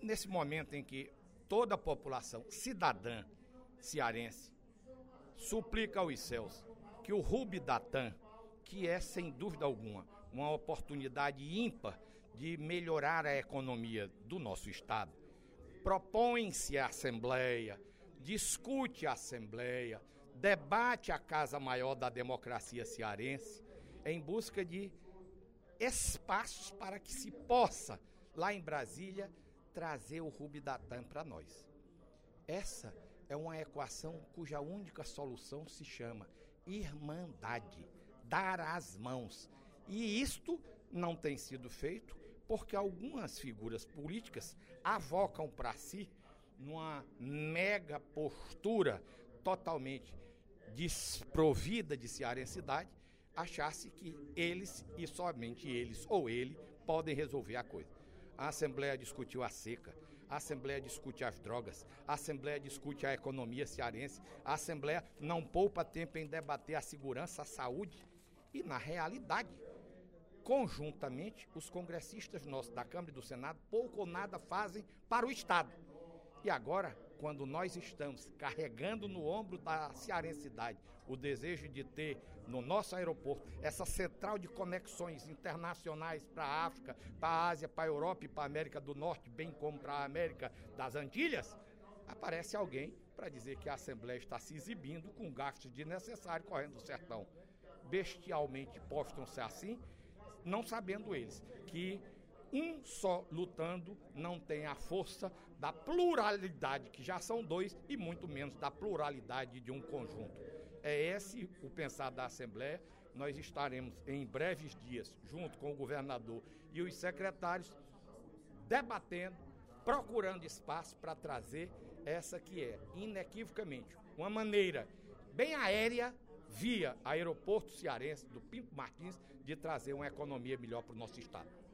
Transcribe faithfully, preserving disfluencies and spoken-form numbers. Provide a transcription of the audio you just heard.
nesse momento em que toda a população cidadã cearense suplica aos céus que o Rubidatã, que é, sem dúvida alguma, uma oportunidade ímpar de melhorar a economia do nosso Estado, propõe-se à Assembleia, discute a Assembleia, debate a Casa Maior da Democracia Cearense, em busca de espaços para que se possa, lá em Brasília, trazer o Rubidatã para nós. Essa é uma equação cuja única solução se chama irmandade, dar as mãos. E isto não tem sido feito porque algumas figuras políticas avocam para si, numa mega postura totalmente desprovida de cearensidade, achasse que eles e somente eles ou ele podem resolver a coisa. A Assembleia discutiu a seca, a Assembleia discute as drogas, a Assembleia discute a economia cearense, a Assembleia não poupa tempo em debater a segurança, a saúde e, na realidade, conjuntamente, os congressistas nossos da Câmara e do Senado pouco ou nada fazem para o Estado. E agora, quando nós estamos carregando no ombro da cearensidade o desejo de ter no nosso aeroporto essa central de conexões internacionais para a África, para a Ásia, para a Europa e para a América do Norte, bem como para a América das Antilhas, aparece alguém para dizer que a Assembleia está se exibindo com gastos desnecessários correndo do sertão. Bestialmente postam-se assim, não sabendo eles que um só lutando não tem a força da pluralidade, que já são dois, e muito menos da pluralidade de um conjunto. É esse o pensar da Assembleia. Nós estaremos em breves dias, junto com o governador e os secretários, debatendo, procurando espaço para trazer essa que é, inequivocamente, uma maneira bem aérea, via aeroporto cearense do Pinto Martins, de trazer uma economia melhor para o nosso estado.